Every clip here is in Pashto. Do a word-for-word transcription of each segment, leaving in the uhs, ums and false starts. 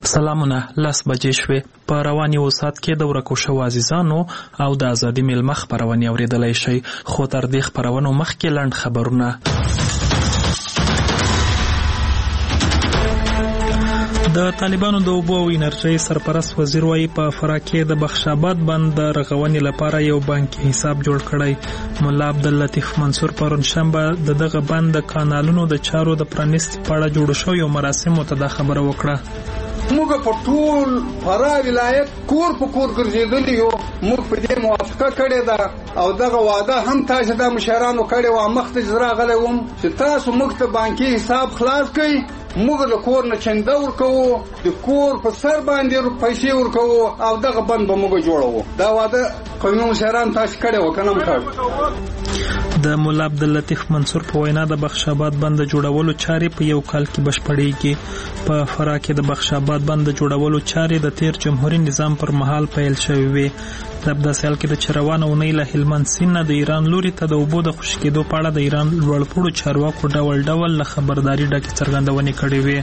سلامونه لس بجې شوې. په روان یو ساعت کې د ورکو شوو عزیزانو او د ازادي میلمه خپرونې اورېدلی شئ، خو تر دې خپرونو مخکې لنډ خبرونه. د طالبانو د اوبو او انرژۍ سرپرست وزیر وایي په فراه کې د بخش آباد بند د رغونې لپاره یو بانکي حساب جوړ کړی. ملا عبداللطیف منصور پرون شنبه د دغه بند د کانالونو د چارو د پرانیستي په اړه جوړو شویو مراسمو ته دا خبره وکړه. موږ په ټول فراه ولایت کور په کور ګرځېدلي یو، موږ په دې موافقه کړې ده او دغه وعده هم تاسو د مشرانو کړې وه. مخته چې راغلی وم چې تاسو موږ ته بانکي حساب خلاص کړئ، موږ د کور نه چنده ورکوو، د کور په سر باندې پیسې ورکوو او دغه بند به موږ جوړوو. دا وعده قومي مشران تاسو کړې وه که نه م کړ؟ د ملا عبداللطیف منصور په وینا د بخش آباد بند د جوړولو چارې په یو کال کې بشپړېږي. په فراه کې د بخش آباد بند د جوړولو چارې د تیر جمهوریت نظام پر مهال پیل شوې وې. د داسې حال کې د چې روانه اونۍ له هلمند سیند نه د ایران لوري ته د اوبو د خوشي کېدو په اړه د ایران لوړپوړو چارواکو ډول ډول له خبرداري ډکې څرګندونې کړې وې.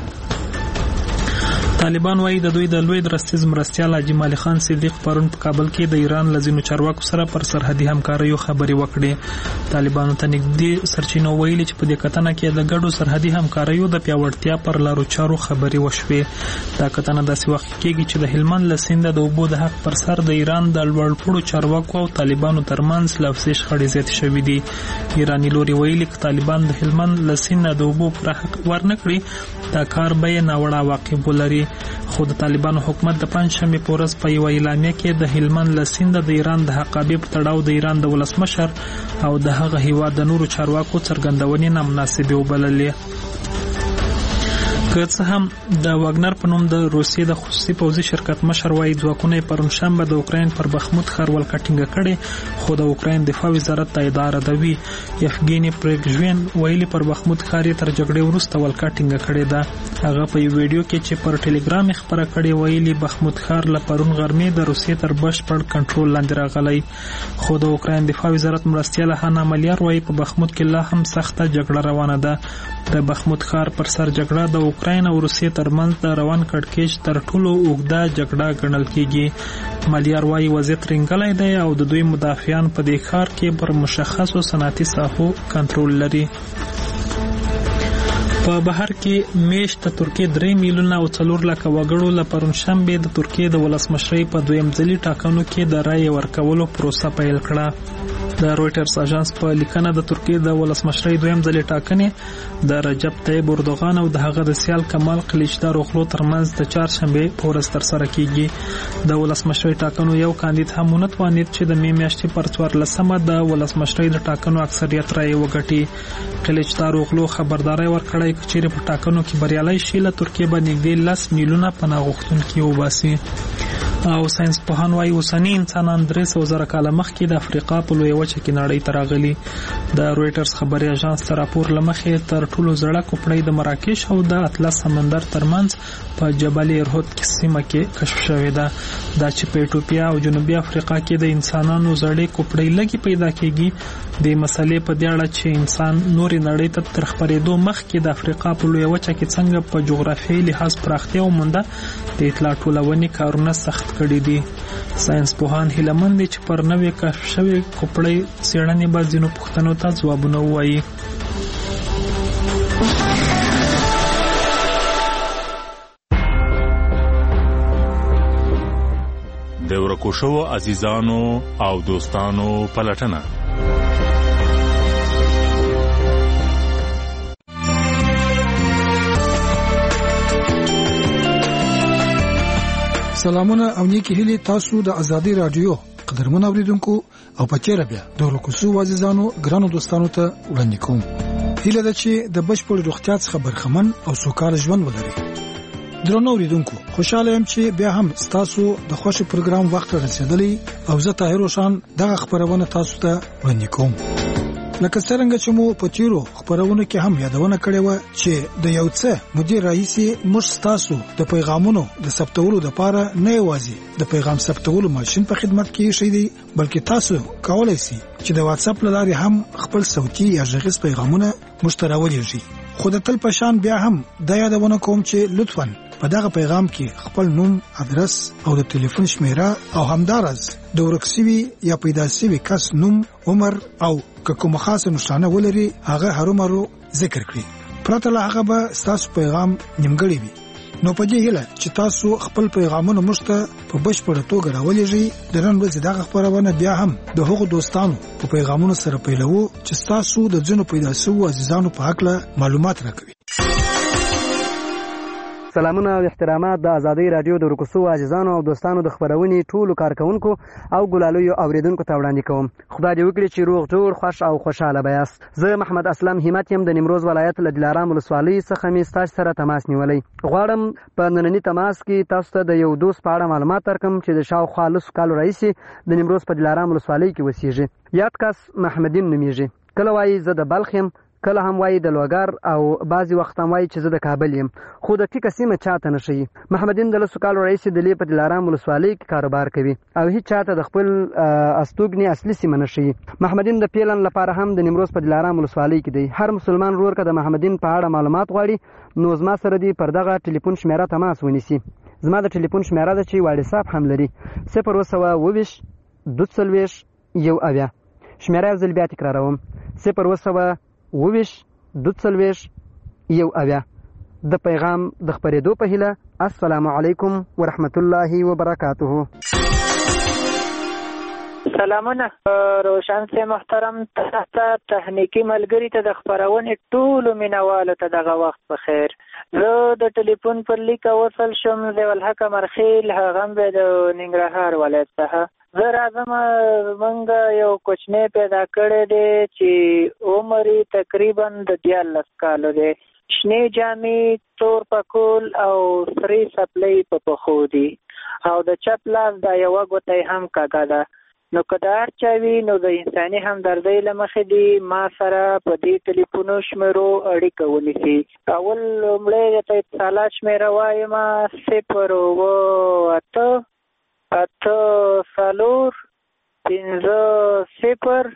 طالبان وایي د دوی د لوی درستیز مرستیال حاجي مالی خان صدیق پرون په کابل کې د ایران له ځینو چارواکو سره پر سرحدي همکاریو خبرې وکړې. طالبانو ته نږدې سرچینو ویلي چې په دې کتنه کې د ګډو سرحدي همکاریو د پیاوړتیا پر لارو چارو خبرې وشوې. دا کتنه داسې وخت کېږي چې د هلمند له سینده د اوبو د حق پر سر د ایران د لوړپوړو چارواکو او طالبانو ترمنځ لفظي شخړې زیاتې شوې دي. ایراني لوري ویلي چې طالبان د هلمند له سینده د اوبو پر حق ورنه کړي، دا کار به یې ناوړه عواقب ولري. خو د طالبانو حکومت د پنجشنبې په ورځ په یوه اعلامیه کې د هلمند له سینده د ایران د حقابې په تړاو د ایران د ولسمشر او د هغه هیواد د نورو چارواکو څرګندونې نامناسبې وبللې. که څه هم د واګنر په نوم د روسیې د خصوصي پوځي شرکت مشر وایي ځواکونه یې پرون شنبه د اوکراین پر بخموت ښار ولکه ټینګه کړې، خو د اوکراین دفاع وزارت دا ادعا ردوي. یفګیني پریګژوین ویلي پر بخموت ښار یې تر جګړې وروسته ولکه ټینګه کړې ده. هغه په یو ویډیو کې چې پر ټلګرام یې خپره کړې ویلي بخموت ښار له پرون غرمې د روسیې تر بشپړ کنټرول لاندې راغلی. خو د اوکراین دفاع وزارت مرستیال هانا ملیار وایي په بخموت کې لا هم سخته جګړه روانه ده. د بخموت ښار پر سر جګړه د اوکراین او روسیې ترمنځ د روان کړکېچ تر ټولو اوږده جګړه ګڼل کېږي. ملیار وایي وضعیت رنګلی دی او د دوی مدافعان په دې ښار کې پر مشخصو صنعتي ساحو کنټرول لري. په بهر کې میشت د ترکیې درې میلیونه او څلور لکه وګړو له پرون شنبې د ترکیې د ولسمشرۍ په دویم ځلي ټاکنو کې د رایې ورکولو پروسه پیل کړه. د رویټرز اژانس په لیکنه د ترکیې د ولسمشرۍ دویم ځلي ټاکنې د رجب طیب اردوغان او د هغه د سیال کمال کلیچدار اوغلو ترمنځ د چهارشنبې په ورځ ترسره کیږي. د ولسمشرۍ ټاکنو یو کاندید هم ونه توانید چې د مې میاشتې پر څوارلسمه د ولسمشرۍ د ټاکنو اکثریت رایې وګټي. کلیچدار اوغلو خبرداری ورکړی چې چیرې په ټاکنو کې بریالی شي له ترکیې به نږدې لس میلیونه پناه غوښتونکي وباسي. او ساينس پوهان وايي اوسنی انسانان درې سوه زره کاله مخکې د افریقا په لویه وچه کې نړۍ ته راغلي. د رویټرز خبري اژانس ته راپور له مخې تر ټولو زړه کوپړۍ د مراکش او د اطلس سمندر ترمنځ په جبل ارهود سیمه کې کشف شوې ده. دا چې په ایتوپیا او جنوبي افریقا کې د انسانانو زړې کوپړۍ لږې پیدا کېږي. د مسلې په دې اړه چې انسان نورې نړۍ ته تر خپرېدو مخکې د افریقا په لویه وچه کې څنګه په جغرافیایي لحاظ پراختیا ومونده، د اطلاع ټولونې کارونه سخت کړي دي. ساينس پوهان هیله مند دي چې پر نوې کشف شوې کوپړۍ څېړنې به ځینو پوښتنو ته ځوابونه ووایي. د ورکو شوو عزیزانو او دوستانو پلټنه. سلامونه او نیکی هیلې تاسو د ازادي رادیو قدرمن اوریدونکو او پچیره بیا د ورکو شوو عزیزانو ګرانو دوستانو ته وړاندې کوم. هیله ده چې د بشپړ روغتیا څخه برخمن او سوکاله ژوند ولرئ. درنو اوریدونکو، خوشاله یم چې بیا هم تاسو د خوښ پروګرام وخت رسیدلی او زه طاهر روشن دغه خبرونه تاسو ته وړاندې کوم. لکه څنګه چې مو په تیرو خبرونه کې هم یادونه کړې و چې د یو څه مدیر رئیس مش تاسو د پیغامونو د ثبتولو لپاره نه یوازې د پیغام ثبتولو ماشين په خدمت کې شي دی، بلکې تاسو کولای شئ چې د واتس اپ لارې هم خپل صوتي یا غږیز پیغامونه مشترک ولیږئ. خو د تل پشان بیا هم د یادونه کوم چې لطفاً په دغه پیغام کې خپل نوم، ادرس او د ټلیفون شمیره او همدارس د ورکسوي یا پیدا شوی کس نوم، عمر او کوم خاصه نشانه ولري هغه هرومرو ذکر کړئ. پرته له هغه به تاسو پیغام نیمګړی وي. نو په دې هیله چې تاسو خپل پیغامونه مشته په بشپړه توګه راولېږئ. د نن ورځې دغه خبرونه بیا هم د هغو دوستانو په پیغامونو سره پیلوو چې تاسو د ځینو پیدا شوو عزیزانو په حق له معلومات راکوي. سلامونه او احترامات د ازادي رادیو د ورکوسو عزیزانو او دوستانو د خبرونې ټولو کارکونکو او ګلالیو اوریدونکو ته وړاندې کوم. خدای دې وکړي چې روغ جوړ، خوش او خوشاله بیاست. زه محمد اسلم همت یم د نیمروز ولایت له دلارام ولسوالۍ څخه می ستاسو سره تماس نیولې. غواړم په نننی تماس کې تاسو ته د یو دوست په اړه معلومات درکړم چې د شاوخوا لسو کالو راهیسې د نیمروز په دلارام ولسوالۍ کې اوسېږي. یاد کس محمدین نومیږي. کله وایي زه د بلخ یم، کله هم وایي د لوګر او بعضی وخت هم وایي چې زه د کابل یم، خو د ټیکه سیمه چاته نه ښیي. محمدین د لسو کالو راهیسې د لې په دلارام ولسوالۍ کې کاروبار کوي او هیڅ چاته د خپل استوګنې اصلي سیمه نه ښیي. محمدین د پیلن لپاره هم د نیمروز په دلارام ولسوالۍ کې دی. هر مسلمان ورور که د محمدین په اړه معلومات غواړي نو زما سره دی پر دغه ټلیفون شمیره تماس ونیسي. زما د ټلیفون شمیره ده چې واټساپ هم لري، صفر اووه سوه اوویشت دوه څلوېښت یو اویا. شمیره یو ځل بیا تکراروم، صفر اووه سوه اوویشت دوه څلوېښت یو اویا. د پیغام د خپرېدو په هیله، السلام علیکم ورحمت الله وبرکاته. سلامونه روشن سے محترم ته تخنیکی ملګری ته د خبرونې ټولو مینوالو ته دغه وخت په خیر. زه د ټلیفون پر لیک وصل شم ضیاء الحق مرخیل، هغه هم د ننګرهار ولایت څخه. زه راځم، موږ یو کوچنی پیدا کړی دی چې عمر یې تقریبا د دیارلس کالو دی. شنې جامې، تور پکول او سرې څپلۍ په پښو دي او د چپ لاس دا یوه ګوته یې هم کږه ده. نو که د هر چا وي نو د انساني همدردۍ له مخې دي ما سره په دې ټلیفونو شمیرو اړیکه ونیسي. اول لومړی درته اتصالات شمیره وایم: صفر اووه اته اته څلور پنځه صفر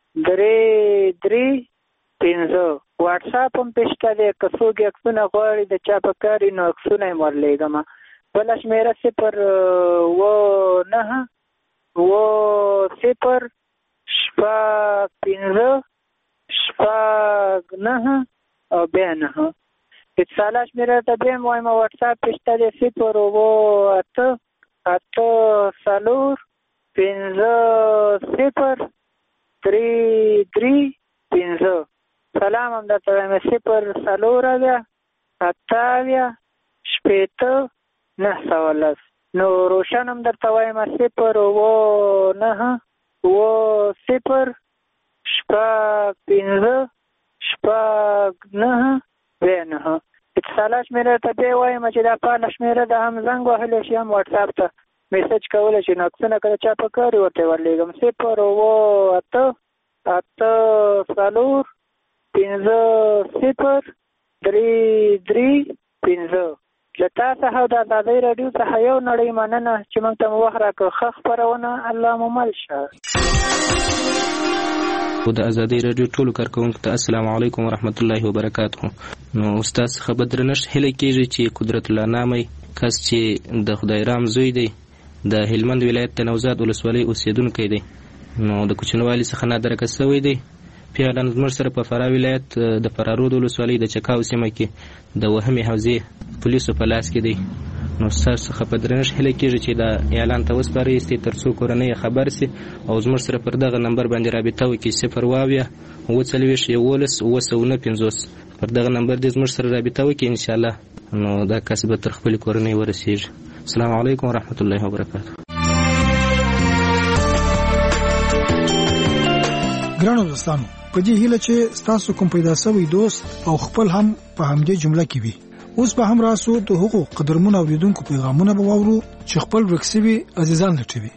درې درې پنځه. واټساپ هم پې شته دی، که څوک یې عکسونه غواړي د چا په کار وي نو عکسونه یې ورلیږم. بله شمیره صفر اووه نهه اووه صفر شپږ پنځه شپږ نهه او بیا نهه. اتصالات شمیره ته بیا هم وایم، واټساپ پې شته دی: صفر اووه اته اته څلور پنځه صفر درې درې پنځه. سلام هم درته وایم: صفر څلور اویا اته اویا شپېته نهه سوه لس. نو روشن هم درته وایم: صفر اووه نهه اووه صفر شپږ پنځه شپږ نهه بیا نهه. اتصالات شمیره ته بیا وایم چې دا فعاله شمیره ده، هم زنګ وهلی شي هم واټساپ ته میسج کولی شي، نو عکسونه که د چا په کار وي ورته یې ورلیږم. صفر اووه اته اته څلور پنځه صفر درې درې پنځه. له تا څخه او د ازادۍ راډیو څخه یو نړۍ مننه چې موږ ته مو وخت راکړ. ښه خپرونه، الله مو مل شه. د ازادۍ راډیو ټولو کارکوونکو ته السلام علیکم ورحمت الله وبرکاته. نو استاد څخه به درنښت هیله کېږي چې قدرت الله نامی کس چې د خدای رام زوی دی، د هلمند ولایت د نوزاد ولسوالۍ اوسېدونکی دی، نو د کوچنیوالي څخه نادرکه شوی دی. پیاله زموږ سره په فراه ولایت د فرارود ولسوالۍ د چکاو سیمه کې د وهمې حوزې پولیسو په لاس کې دی. نو ستاسو څخه په درنښت هیله کېږي چې دا اعلان ته وسپارئ تر څو کورنۍ خبر سي او زموږ سره پر دغه نمبر باندې رابطه وکړي: صفر اووه اووه څلوېښت یوولس اووه سوه نه پنځوس. پر دغه نمبر دې زموږ سره رابطه وکړي انشاءالله، نو دا کس به تر خپلې کورنۍ ورسېږي. السلام علیکم ورحمت الله وبرکاته. ګرانو دوستانو، په دې هیله چې تاسو کوم پیدا شوی دوست او خپل هم په همدې جمله کې وي. اوس به هم راسو د هغو قدرمنو اوریدونکو پیغامونه به واورو چې خپل ورکسوي عزیزان لټوي.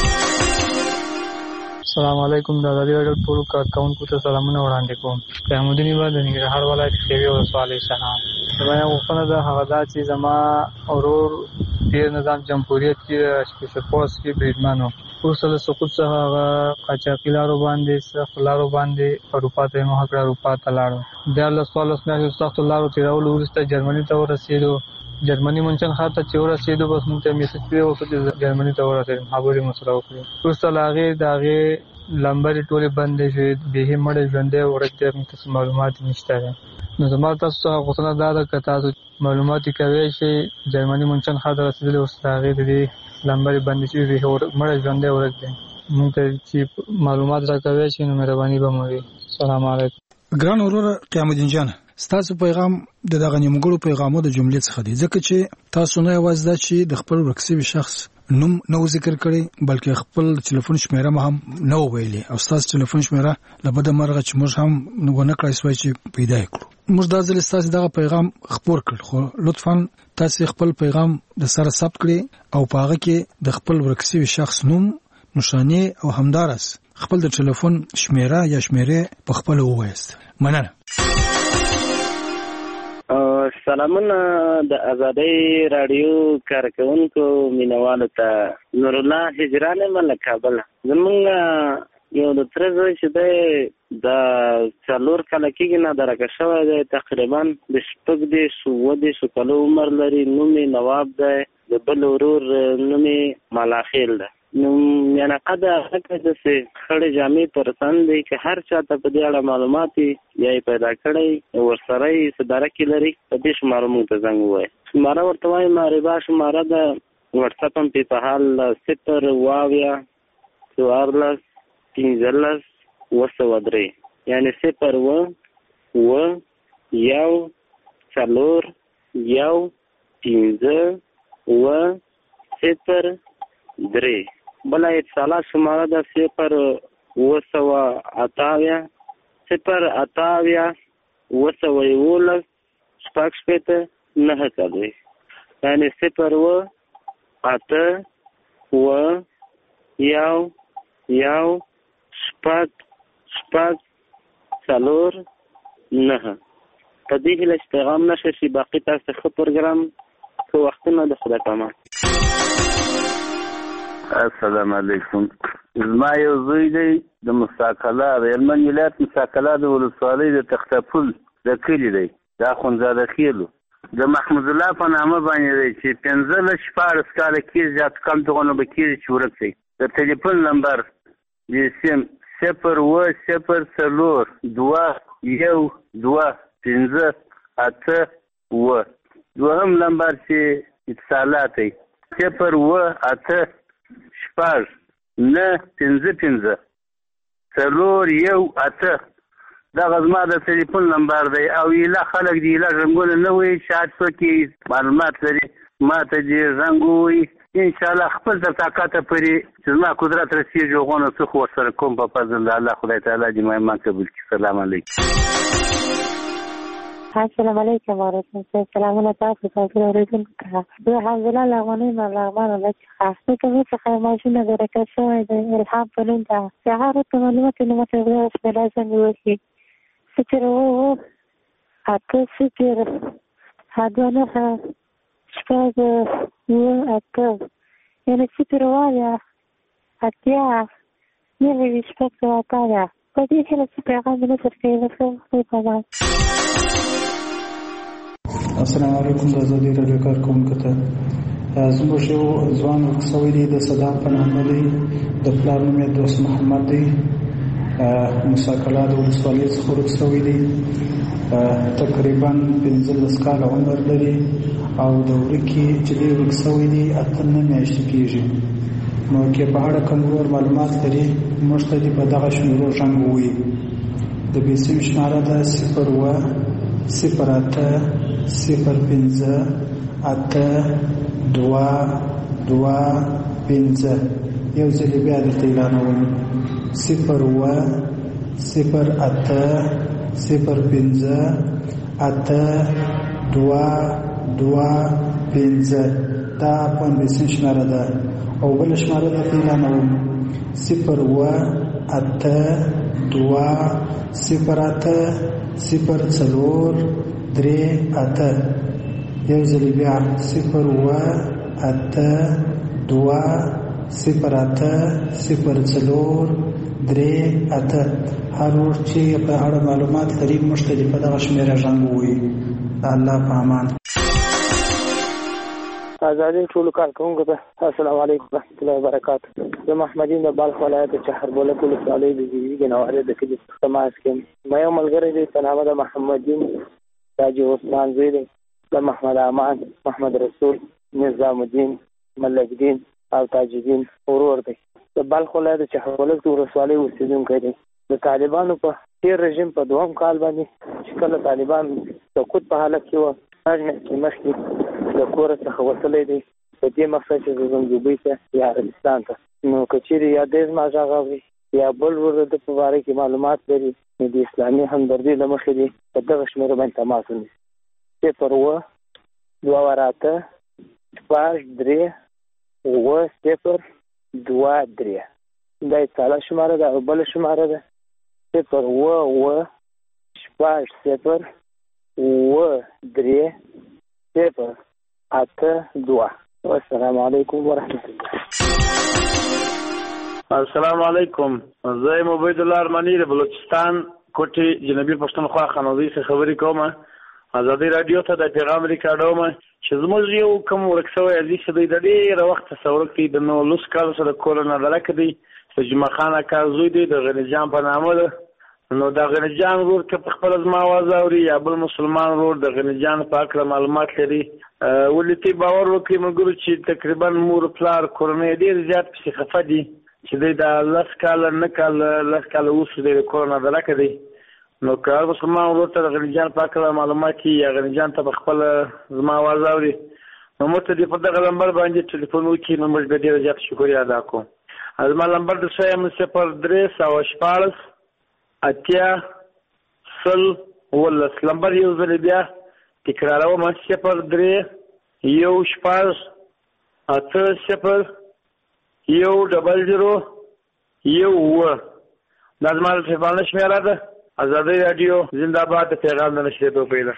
السلام علیکم. د ازادي راډیو ټولو کارکوونکو ته سلامونه وړاندې کوم. قیامالدین یوه د ننګرهار ولایت خیوي ولسوالۍ څخه. زما یوه غوښتنه ده، هغه دا چې زما ورور تېر نظام جمهوریت کې سپیشل فورس کې بریدمن و، وروسته له سقوط څخه هغه قاچاقي لارو باندې سخت لارو باندې اروپا ته یې مخه کړه، اروپا ته لاړو. دیارلس څوارلس میاشتې سختو لارو تېرولو وروسته جرمني ته ورسېدو. جرمني منشن ښار ته چې ورسېدو بس موږ ته میسج پرې وکړو چې جرمني ته ورسېدم خبرې مو سره وکړې وروسته له هغې د هغې لمبرې ټولې بندې شوې بیخي مړی ژوندی ورک دی موږ ته څه معلومات نشته دی نو زما تاسو څخه غوښتنه دا ده که تاسو معلومات یې کوی شئ جرمني منشن ښار ته رسېدلي اوس د هغې د دې لمبرې بندې شوې بیخي مړی ژوندی ورک دی موږ ته چې معلومات راکوی شي نو مهرباني به مو وي سلام علیکم ګران وروره قیام الدین جان ستاسو پیغام د دغه نیمګړو پیغامو د جملې څخه دی ځکه چې تاسو نه یوازې دا چې د خپل ورک شوي شخص نوم نو ذکر کړی بلکې خپل ټلیفون شمیره هم نو ویلي او ستاسو ټلیفون شمیره لبد مرغه چې موږ هم ونه کړای سوای چې پیدا کړو موږ دا ځل ستاسو دغه پیغام خبر کړ خو لطفا تاسو خپل پیغام د سره ثبت کړئ او پاغه کې د خپل ورک شوي شخص نوم نشانه او همدارس خپل د ټلیفون شمیره یا شمیره په خپل ووایست مننه سلامونه د آزادۍ رادیو کارکونکو مینوالو ته نور الله هجران مل کابل زمونږ یو د تر زوی چې دی د څلور کاله کېږي نه درکه شوی دی تقریبا د شپږ دېرش اووه دېرشو کالو عمر لري نوم یې نواب دی د بل ورور نوم یې ملاخیل دی نو میانقه د هغه داسې خړې جامې پر تن دی که هر چا ته په دې اړه معلومات یا یې پیدا کړی ورسره یې څه درک لري په دې شماره موږ ته زنګ ووایه شماره ورته وایي معربه شماره ده وټساپ هم پې په حال صفر اوه اویا څوارلس پنځلس اوه سوه درې یعنې صفر اوه اوه یو څلور یو پنځه اوه صفر درې بله اتصالات شماره ده صفر اوه سوه اته اویا صفر اته اویا اوه سوه یولس شپږ شپېته نهه څلوېښت یعنې صفر اوه اته اوه یو یو شپږ شپږ څلور نهه په دې هیله چې پیغام نشر شي باقي تاسو ښه پروګرام ښه وختونه د خدای په امان السلام علیکم زما یو زوی دی د مستقله د هلمند ولایت مستقله د ولسوالۍ د تختپل د کلي دی دا اخندزاده خیلو د محمود الله په نامه باندې دی چې پنځلس شپاړس کاله کېږي زیات کم دغونه به کېږي چې ورک دی د ټلیفون نمبر د سیم صفر اوه صفر څلور دوه یو دوه پنځه اته اوه دوهم نمبر چې اتصالات دی صفر اوه اته شپږ نه پنځه پنځه څلور یو اته دغه زما د ټلیفون نمبر دی او ایله خلک دی ایله رنګونه نه وایي چې هر څوک یې معلومات لري ما ته دې رنګ ووایي انشاءالله خپل تر طاقته پورې چې زما قدرت رسېږي هغونه څه خو ورسره کوم په فضل د الله خدای تعالی دې ما ایمان قبول کړي سلام علیکم السلام علیکم وعلیکم السلام سلامونه تاسو ته اوریدونکو ته زه حمزله لغمنۍ یم لغمان ولایت څخه د کومې څخه ماشینه درکه شوی دی الهام په نوم ده چې هغه راته معلومات یې نه ماته اوس به لازم وشي صفر اوه اته صفر دوه نهه شپږ اوه اته یعنې صفر اوه اویا اتیا نهه ویشت شپږ سوه اته ده په دې هیله چې پیغام مې نشر کوي زه ښه په امان السلام علیکم د آزادۍ راډیو کارکوونکو ته زموږ یو ځوان ورک شوی دی د صدام په نامه دی د پلار نوم یې دوست محمد دی موسی کلا د ولسوالۍ څخه ورک شوی دی تقریبا پنځلس کاله عمر لري او د ورکې چې دی ورک شوی دی اته نه میاشتې کېږي نو که په اړه کوم نور معلومات لري موږ ته دې په دغه شمیرو زنګ ووایي د بیسیم شماره ده صفر اوه صفر اته صفر پنځه اته دوه دوه پنځه یو ځل بیا درته اعلانوم صفر اوه صفر اته صفر پنځه اته دوه دوه پنځه دا پنځه شماره ده او بل شماره درته اعلانوم صفر اوه اته دوه صفر اته صفر څلور درې اته یو ځل بیا صفر اوه اته دوه صفر اته صفر څلور درې اته هر وخت چې په اړه معلومات لري موږ ته په دغه شمیره زنګ ووایي الله په امان ازادي ټول کارکونکو ته السلام علیکم ورحمۃ اللہ وبرکاتہ. زه محمدین د بلخ ولایت چهربوله ولسوالۍ د زیږیدې نوارې د کلي تماس کې مې یو ملګری دی په نامه د محمدین تاج عثمان زوی دی، د محمد امان، محمد رسول، نظام الدین، ملک دین او تاج الدین ورور دی. د بلخ ولایت چهربوله ولسوالۍ اوسیدونکی دی. د طالبانو په تیر رژیم په دوهم کال باندې چې کله طالبان سقوط په حالت کې وو، هغه مخکې د کور څخه وتلی دی په دې مقصد چې زه دوبۍ ته یا عربستان ته. نو که چېرې یا دې زما غږ اوري یا بل ورور د په باره کې معلومات لري، نو د اسلامي همدردۍ له مخې دی په دغه شمېره باندې تماس ونیسي. صفر اووه دوه اته شپږ درې اووه صفر دوه درې دا یې ساله شماره ده. او بله شماره ده صفر اووه اووه شپږ صفر اووه درې صفر اته دوه. والسلام علیکم ورحمۃ الله. السلام علیکم. زه یم عبید الله ارمنی د بلوچستان کوټې جنوبي پښتونخوا خانوزۍ څخه خبرې کوم. ازادي رادیو ته د پیغام ریکارډوم چې زموږ یو کوم ورک شوی عزیز چې دی د ډېره وخته څه ورک دی، د نولس کالو سره کور نه ډلکه دی، د جمعه خان اکا زوی دی، د غني جان په نامه ده. نو د غني جان ورور که په خپله زما اواز اوري یا بل مسلمان ورور د غني جان په هکله معلومات لري، ولې تی باور وکړي ملګرو چې تقریبا مور پلار کورنۍ ډېر زیات پسې خفه دي چې دی د لس کاله نه کاله لس کاله اوس دی د کور نه ډلکه دی. نو که هر مسلمان ورور ته د غني جان په هکله معلومات کړي یا غني جان ته په خپله زما اواز اوري، نو موږ ته دې په دغه نمبر باندې ټلیفون وکړي، نو موږ به ډېره زیاته شکریا ادا کوو. زما نمبر د سویم صفر درې سوه شپاړس اتیا سل ولس. نمبر یو ځل بیا تکراروم، صفر درې یو شپږ اته صفر یو ډبل زیرو یو اووه. دا زما د ټلیفون شمېره ده. ازادي راډیو زنده باد. د پیغام د نشریدو پیدا.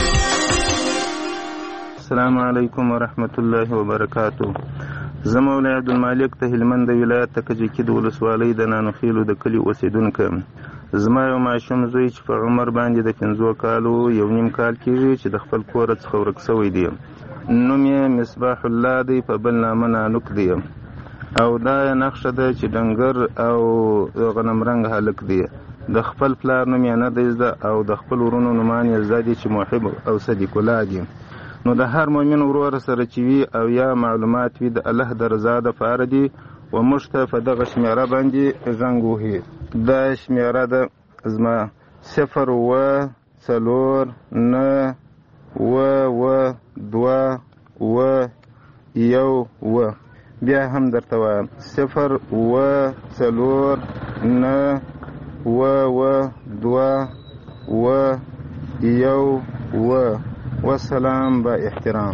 السلام علیکم ورحمۃ الله وبرکاتہ. زه مولا عبدالمالک ته هلمند ولایت ته کجکي د ولسوالۍ د نانوخیلو د کلي اوسېدونکی. زما یو ماشوم زوی چې په عمر باندې د پنځو کالو یو نیم کال کېږي چې د خپل کوره څخه ورک شوی دی. نوم یې مصباح الله دی، په بل نامه نانوک دی، او دا یې نقشه ده چې ډنګر او غنمرنګ هلک دی. د خپل پلار نوم یې نه دی زده او د خپل ورونو نومان یې زده دي چې محب او صدیق الله دي. نو د هر مؤمن ورور سره چې وي او یا معلومات وي د الله د رضا دپاره دي و موږ ته په دغه شمېره باندې زنګ وهي. دا شمېره ده زما صفر اووه څلور نه اووه اووه دوه اووه یو اووه. بیا هم درته وایم صفر اووه څلور نه اووه اووه دوه اووه یو اووه. والسلام با احترام.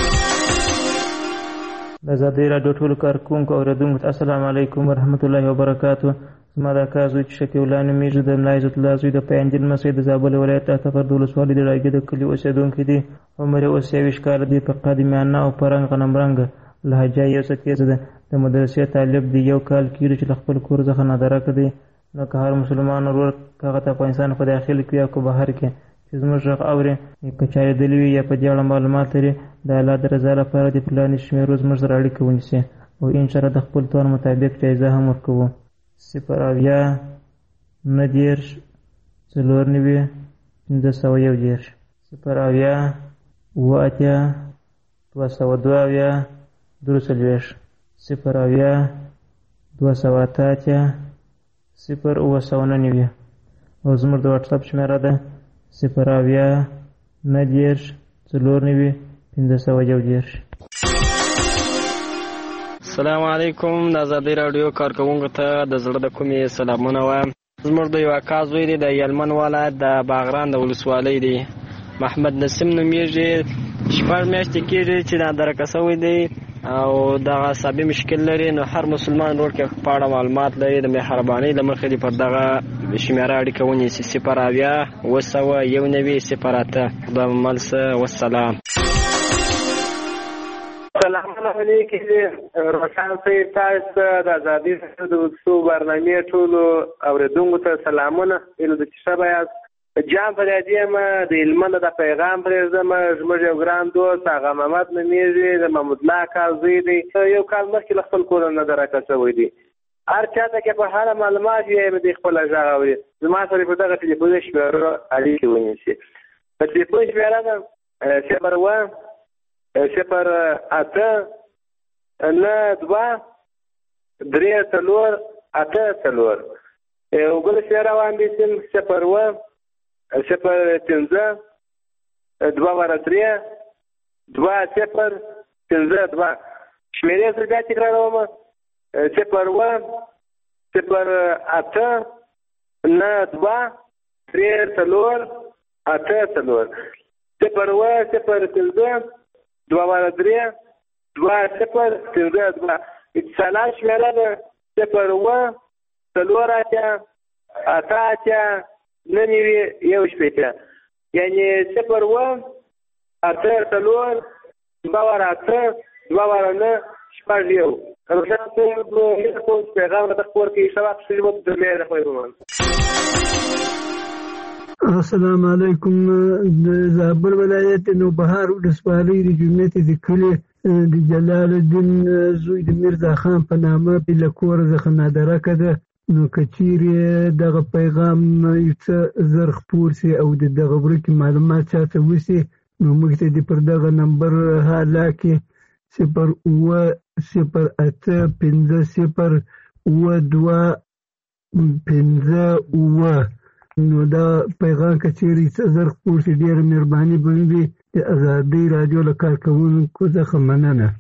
د ازادي راډیو ټولو کارکوونکو او اوریدونکو ته السلام علیکم ورحمت الله وبرکاتو. زما د اکا زوی چې شفیع الله نومیږي، د ملا عزت الله زوی د پیانجل مسجد د زابل ولایت اته د ولسوالۍ د راګي د کلي اوسېدونکی دی. عمر یې اوس یویشت کاله دی. په قادمیانه او په رنګ غنمرنګه لهجه یې اوسه تیزه ده. د مدرسې طالب دی. یو کال کېږي چې له خپل کور څخه نادرکه دی. نو که هر مسلمان ورور هغه ته افغانستان په داخل کې یا که بهر کې چې زموږ غږ اوري، که چا لیدلي وي یا په دې اړه معلومات لري، د الله د رضا لپاره د پلاني شمېرو زموږ سره اړیکه ونیسي او انشاءالله د خپل توان مطابق جایزه هم ورکوو. صفر اویا نهه دېرش څلور نوي پنځه سوه یو دېرش صفر اویا اووه اتیا دوه سوه دوه اویا درې څلوېښت صفر اویا دوه سوه اته اتیا صفر اووه سوه نهه نوي. او زموږ د واټساپ شمېره ده صفر اویا نهه دېرش څلور نوي پنځه سوه یو دېرش. السلام علیکم. د ازادي راډیو کارکوونکو ته د زړه د کومې سلامونه وایم. زموږ د یو اکا زوی دی، د هلمند ولایت د باغران د ولسوالۍ دی. محمد نسیم نومیږي. شپږ میاشتې کېږي چې نادرکه شوی دی او دغه اعصابي مشکل لري. نو هر مسلمان ورور کې په اړه معلومات لري، د مهربانۍ له مخې دې پر دغه شمېره اړیکه ونیسي صفر اویا اووه سوه یو نوي صفر اته. خدای مو مل شه. والسلام. سلامونه علیکم. روشن صاحب تاسو د ازادي راډیو د وسو برنامې ټولو اوریدونکو ته سلامونه. ایله د ښه بیاست. جام فریادي یم د هلمند د پیغام پرېږدم. زموږ یو ګران دوست هغه محمد نومیږي، د محمود الله کال زوی دی، یو کال مخکې له خپل کوره نه درکه شوی دی. هر چاته کې په هره معلومات یې د خپله غږ اوري. زما سره په دغه ټلیفون شمېره اړیکې ونیسي. په ټلیفون شمېره ده صفر اوه صفر اته نه دوه درې څلور اته څلور. یو بل شمېره واخیستم صفر اوه صفر پنځه دوه واره درې دوه صفر پنځه دوه. شمېرې زه بیا تکراروم: صفر اوه صفر اته نه دوه درې څلور اته څلور. صفر اوه صفر پنځه دوه واره درې دوه صفر پنځه دوه. اتصالات شمېره ده صفر اوه څلور اتیا اته اتیا نه نوي یو شپېته. یعنې صفر اوه اته څلور دوه واره اته دوه واره نه شپږ یو. روشن صاحب هیله کوم چې پیغام راته خپور کړي. ښه وخت ښه ژوند درلې د خپل السلام علیکم. د زابل ولایت نوبهار ولسوالۍ د جومات د کلي د جلال الدین زوی د میرزا خان په نامه له کوره څخه نادرکه ده. نو که چیرې دغه پیغام یو څه زر خپور سي او د دغه ورکې معلومات چاته وسي، نو موږ ته دې پر دغه نمبر حالا کې صفر اوه صفر اته پنځه صفر اوه دوه پنځه اوه. نو دا پیغام که چیرې څه زر خپور سي ډېره مهرباني به وي. د ازادۍ راډیو له کارکوونکو څخه مننه.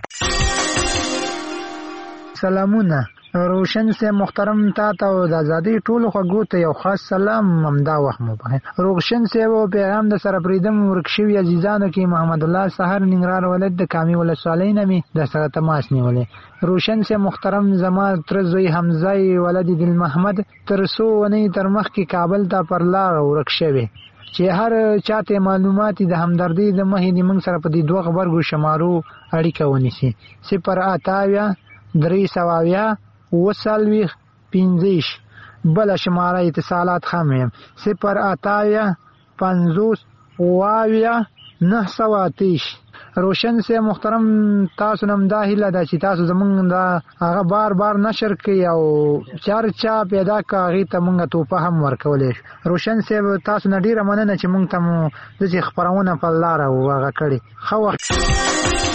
سلامونه. روشن سے محترم تا ته د ازادۍ ټولو خوږو ته یو خاص سلام همدا وخت مو بخیر. روشن سے و پیغام د سره پریدم ورک شوي عزیزانو کې محمد الله سحر ننګرهار ولایت د کامي ولسوالۍ نه مې د سره تماس نیولې. روشن سے محترم زما تر زوی حمزه ولد دل محمد تر څو ونې تر مخکې کابل ته پر لار ورک شوی چې هر چاته معلومات د همدردۍ د مخې د موږ سره په دې دوه غبرګو شمارو اړیکه ونیسي: صفر اته اویا درې سوه اویا اوه څلوېښت پنځه. بله شماره اتصالات هم یم: صفر اته اویا پنځوس اوه اویا نهه سوه اته. روشن سے محترم تاسو نم دا هیله ده چې تاسو زمونږ دا هغه بار بار نشر کړئ او چار چا پیدا کړه هغې ته مونږ توپه هم ورکولی. روشن صاحب تاسو نه ډېره مننه چې مونږ ته مو داسې خپرونه په لاره هغه کړې. ښه وخت.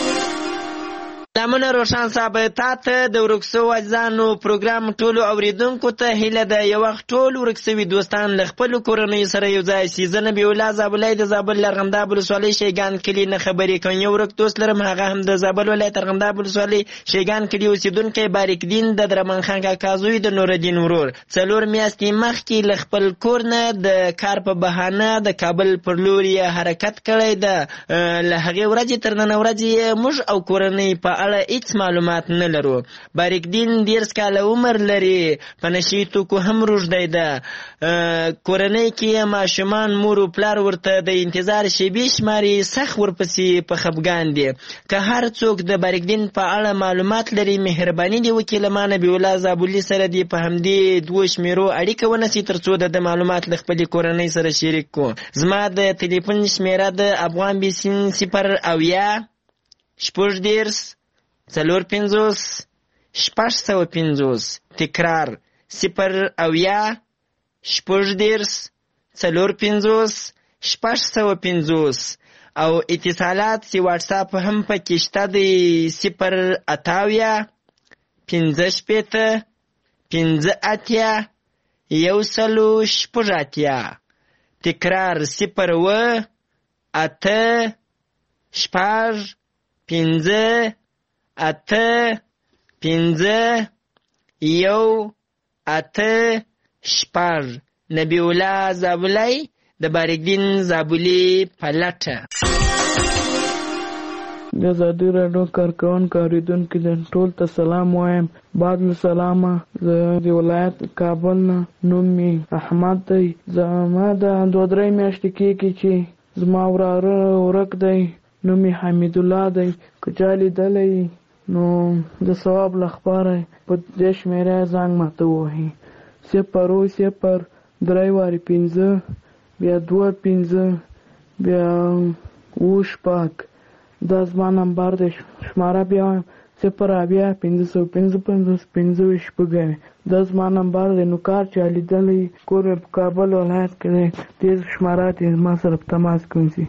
سلامونه روشن صاحب، تا ته د ورک سوو عزیزانو پروګرام ټولو اوریدونکو ته هیله ده یو وخت ټول ورک سوي دوستان له خپلو کورنیو سره یو ځای شي. زه نبي الله زابلۍ د زابل لرغنداب ولسوالۍ شیګان کلي نه خبرې کوم. یو ورک دوست لرم، هغه هم د زابل ولایت لرغنداب ولسوالۍ شیګان کلي اوسېدونکی باریک دین د درمان خان کاکا زوی د نورالدین ورور. څلور میاشتې مخکې له خپل کور نه د کار په بهانه د کابل پر لور یې حرکت کړی ده. له هغې ورځې تر نن ورځې موږ او کورنۍ په اړه هیڅ معلومات نه لرو. باریک دین دیرس کاله عمر لري، په نشي توکو هم روږدی ده. کورنۍ کې ماشومان مور و پلار ورته د انتظار شیبې شماري، سخت ورپسې په خفګان دي. که هر څوک د باریک دین په اړه معلومات لري، مهرباني دې وکړي له ما نبي الله زابلي سره دې په همدې دوو شمېرو اړیکه ونیسي تر څو د معلومات له خپلې کورنۍ سره شریک کړو. زما د تلیفون شمېره د افغان بیسین صفر اویا شپږ دېرس څلور پنځوس شپږ سوه پنځوس. تکرار: صفر اویا شپږ دېرس څلور پنځوس شپږ سوه پنځوس. او اتصالات سی واټساپ هم پکې شته دی: صفر اته اویا پنځه شپېته پنځه اتیا یو سلو شپږ اتیا. تکرار: صفر اوه اته شپږ پنځه اته پنځه یو اته شپږ. نبی الله زابلی د باریک دین زابلي په لټه. د ازادۍ راډیو کارکوونکو اورېدونکو ته ټول ته سلام وایم. بعد له سلامه زه د ولایت کابل نه، نوم مې احمد دی. زما د دوه درې میاشتې کېږي چې زما وراره ورک دی، نوم یې حمید الله دی. که چا لیدلی نو د ثواب لپاره په دې شمېره زنګ ماته ووهي: صفر اوه صفر درې وارې پنځه بیا دوه پنځه بیا اوه شپږ دا زما نمبر دی. شماره بیا وایم صفر اویا پنځه سوه پنځه پنځوس پنځه ویشت شپږ دا زما نمبر دی. نو کار چا لیدلی کور مې په کابل ولایت کې دی دې شماره ته ما سره په تماس کې ونیسي.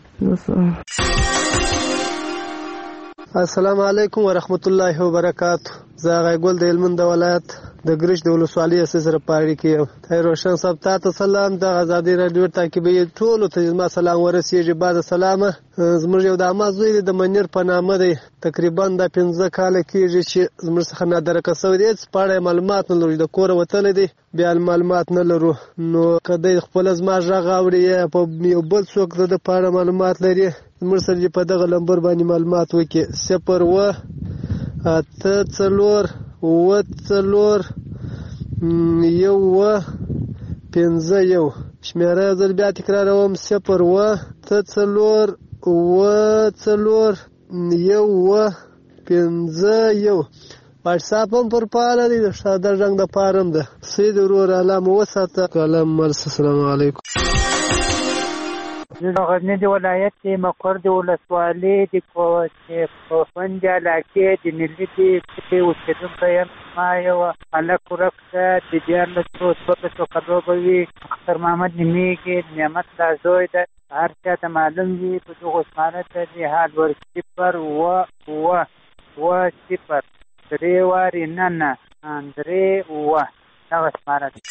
السلام علیکم ورحمت الله وبرکاتو. زه غیګل د هلمند ولایت د ګرش د ولسوالۍ سره په اړیکه یم. طاهر روشن صاحب تاسو سلام. د ازادي رادیو تعقیبي ټولو ته زما سلام ورسیږي. بعد سلامه زموږ یو د عامه زوی د منیر په نامه دی. تقریبا د پنځه کاله کېږي چې زموږ څخه نادرکه شوی دی. هېڅ په اړه معلومات نه لرو. د کوره وتلی دی بیا معلومات نه لرو. نو که دی خپله زما غږ اوري یا په یو بل څوک د ده په اړه معلومات لري زموږ سره په دغه نمبر باندې معلومات وکړي. صفر اوه اته څلور اوه څلور یو اوه پنځه یو. شمېره یو ځل بیا تکراروم صفر اوه اته څلور اوه څلور یو اوه پنځه یو. واټساپ هم پر فعاله دی. د ساده رنګ دپاره هم ده. سید ورور الله مو وساته. کلام مرس. السلام علیکم. زه د غزني ولایت د مقر د ولسوالۍ د کوفند علاقې د ملي کې اوسېدونکی یم. ما یو هلک ورک ده د دیارلسو څوارلسو کلو به وي. اختر محمد نومېږي. نعمت دا زوی ده. هر چا ته معلوم وي په دغو شماره ته د حال ور صفر اوه اوه اوه صفر درې وارې نه نه درې اوه دغه شماره ده.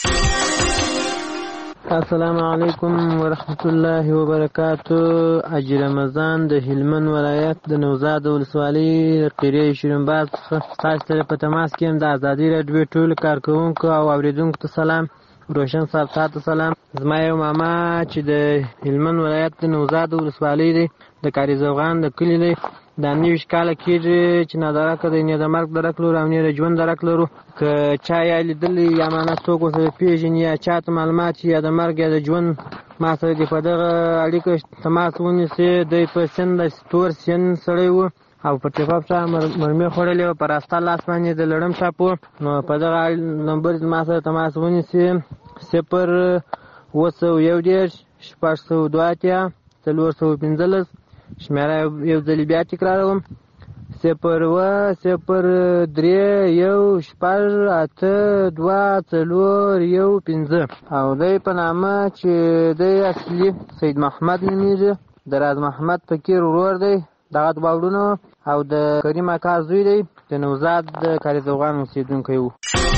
السلام علیکم ورحمت الله وبرکاتو. حاجي رمضان د هلمند ولایت د نوزاد ولسوالۍ قریه شیرینباز څخه تاسو سره په تماس کې یم. د ازادي راډیو ټولو کارکوونکو او اوریدونکو ته سلام. روشن صاحب تاسو سلام. زما یو ماما چې د هلمند ولایت د نوزاد ولسوالۍ دی د کاري زوغان د کلي دی. دا نویشت کاله کېږي چې نادرکه دی. نه د مرګ درک لرو او نه د ژوند درک لرو. که چا یا لیدلی یا معنا څوک ورسره پېژني یا چا ته معلومات یا د مرګ یا د ژوند ما سره دې په دغه اړیکه تماس ونیسي. دی په سن د تور سن سړی و او په ټیپاپ چا مرمۍ خوړلې وه. په راسته لاس باندې د لړم چاپ و. نو په دغه نمبر ما سره تماس ونیسي. صفر اوه سوه یو دېرش شپږ سوه دوه اتیا څلور سوه پېنځلس. شمېره یو ځلې بیا تکراروم صفر اوه صفر درې یو شپږ اته دوه څلور یو پنځه. او دی په نامه چې دی اصلي سید محمد نومېږي. د راز محمد فقیر ورور دی. دغه دوه وروڼه او د کریم اکا زوی دی. د نوزاد د کاري زوغان اوسېدونکی و.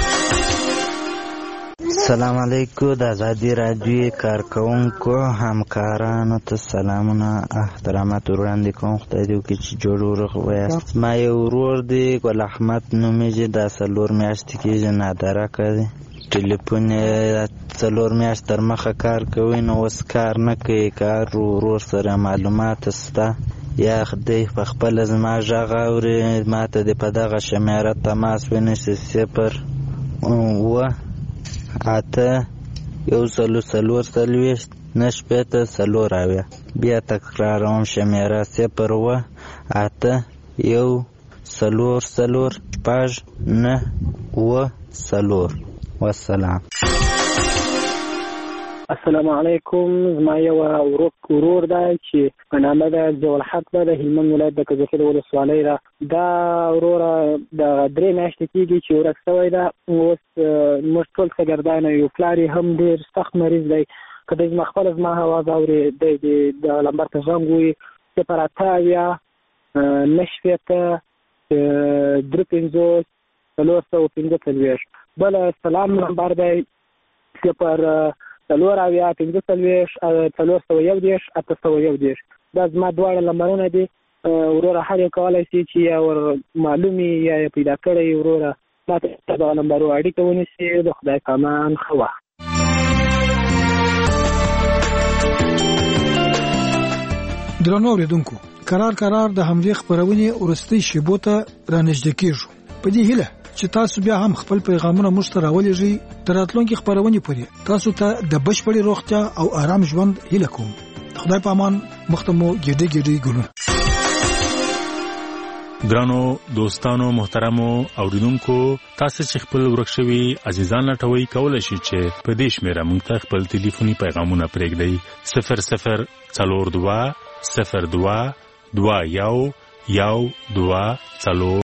السلام علیکم. د ازادي راډیو کارکوونکو همکارانو ته سلامونه احترامات وړاندې کوم. خدای دې وکړي چې جوړ ورغ ویاست. ما یو ورور دی ګل احمد نومېږي. دا څلور میاشتې کېږي نادرکه دی. ټلیفون یې څلور میاشت تر مخه کار کوي نو اوس کار نه کوي. کار ورور سره معلومات شته یا دی په خپله زما غږ اوري ما ته دې په دغه شمېره تماس ونیسي. صفر اوه اته یو څلور څلور څلوېښت نه شپېته څلور اویا. بیا تکراروم شمېره صفر اوه اته یو څلور څلور شپږ نه اوه څلور. والسلام. السلام علیکم. زما یو ورور دی چې په نامه ده ضیاءالحق ده. د هلمند ولایت د کجکي ولسوالۍ ده. دا وروره د درې میاشتې کېږي چې ورک شوی ده. اوس موږ ټول شاګردان یو. پلار یې هم ډېر سخت مریض دی. که دی زما خپله زما اواز اوري دی د لمبر ته زنګ ووایي صفر اته اویا نه شپېته درې پنځوس څلور سوه پنځه څلوېښت. بله سلام نمبر دی صفر څلور اویا پنځه څلوېښت څلور سوه یو دېرش اته سوه یو دېرش. دا زما دواړه نمبرونه دي. وروره هر یو کولی شي چې یا ور معلوم یا یې پیدا کړی وروره ما ته دغه نمبرو اړیکه ونیسي. د خدای په امان ښه وخت. درنو اورېدونکو قرار قرار د همدې خپرونې وروستۍ شیبو ته رانږدې کېږو. په دې هیله چې تاسو بیا هم خپل پیغامونه موږ ته راولېږئ. تر راتلونکي خپرونې پورې تاسو ته د بشپړې روغتیا او آرام ژوند هیله کوم. خدای په امان. مخ ته مو ګېډې ګېډې ګلونه. ګرانو دوستانو محترمو اوریدونکو تاسو چې خپل ورک شوي عزیزان لټوي کولای شئ چې په دې شمیره موږ ته خپل ټلیفوني پیغامونه پرېږدئ صفر صفر څلور دوه صفر دوه دوه یو یو دوه څلور